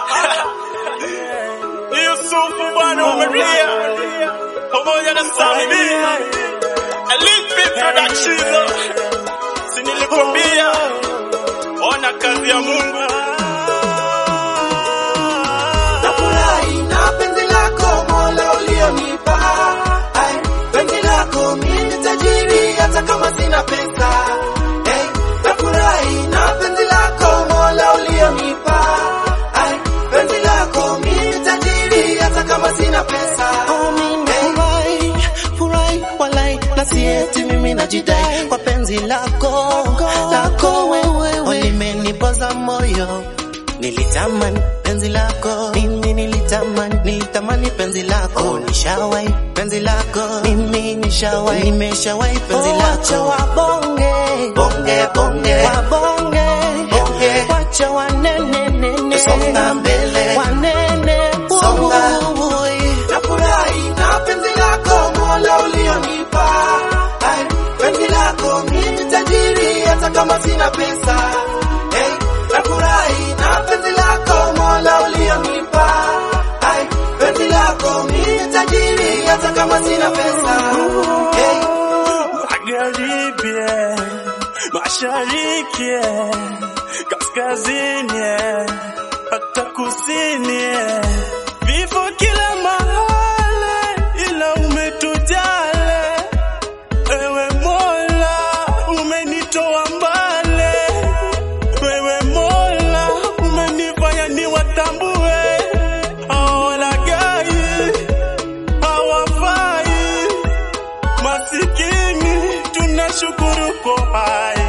Yusufu bwana umeria pamoja na Sami Elite Production. Si nilikwambia ona kazi ya Mungu. Nafurahi na penzi lako Mola ulionipa. Penzi lako mimi tajiri hata kama sina pesa. Nafurahi na penzi lako Mola ulionipa. Penzi lako mimi tajiri hata kama sina pesa. Furahi walai na sieti mimi najidai kwa penzi lako wewe ulimenipoza moyo. Nilitamani penzi lako mimi, nilitamani penzi lako. Nishawai penzi lako mimi, nimeshawai penzi lako. Wabonge wacha wanene songa mbele wanene songa. Nafurahi na penzi lako Mola ulionipa. Penzi lako mimi tajiri hata kama sina pesa. Nafurahi na penzi lako Mola ulionipa. Penzi lako mimi tajiri hata kama sina pesa. Magharibi, mashariki, kaskazini, hata kusini, vifo kila mahali ila umetujale. Ewe Mola umenitoa mbali. Wewe Mola umenifanya niwatambue. Hawalagai, hawafai, masikini tunashukuru kwa hai,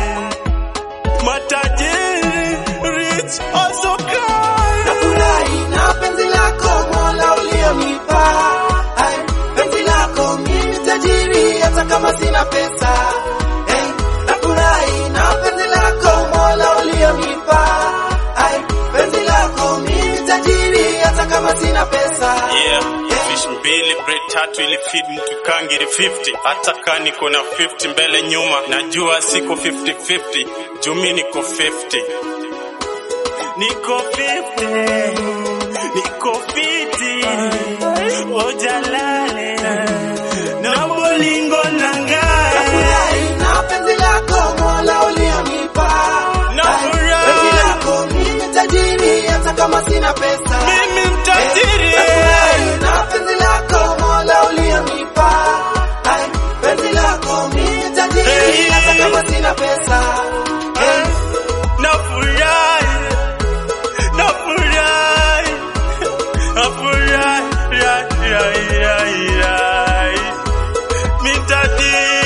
matajiri rich also kind. Nafurahi na penzi lako Mola ulionipa. Penzi lako mimi tajiri hata kama sina pesa. Nafurahi na penzi lako Mola ulionipa. Penzi lako mimi tajiri hata kama sina pesa. Fish mbili bread tatu ili feed mtu kangiri 50. Hata kama niko na 50 mbele nyuma, najua siko 50-50. Jumi niko 50. Niko 50. Niko 50. Ojalale na bolingo nangai. Nafurahi na penzi lako Mola ulionipa. Penzi lako mimi tajiri hata kama sina pesa. Mimi mtajiri. Nafurahi na penzi lako Mola ulionipa. Penzi lako mimi tajiri hata kama sina pesa. Nafurahi, mitadi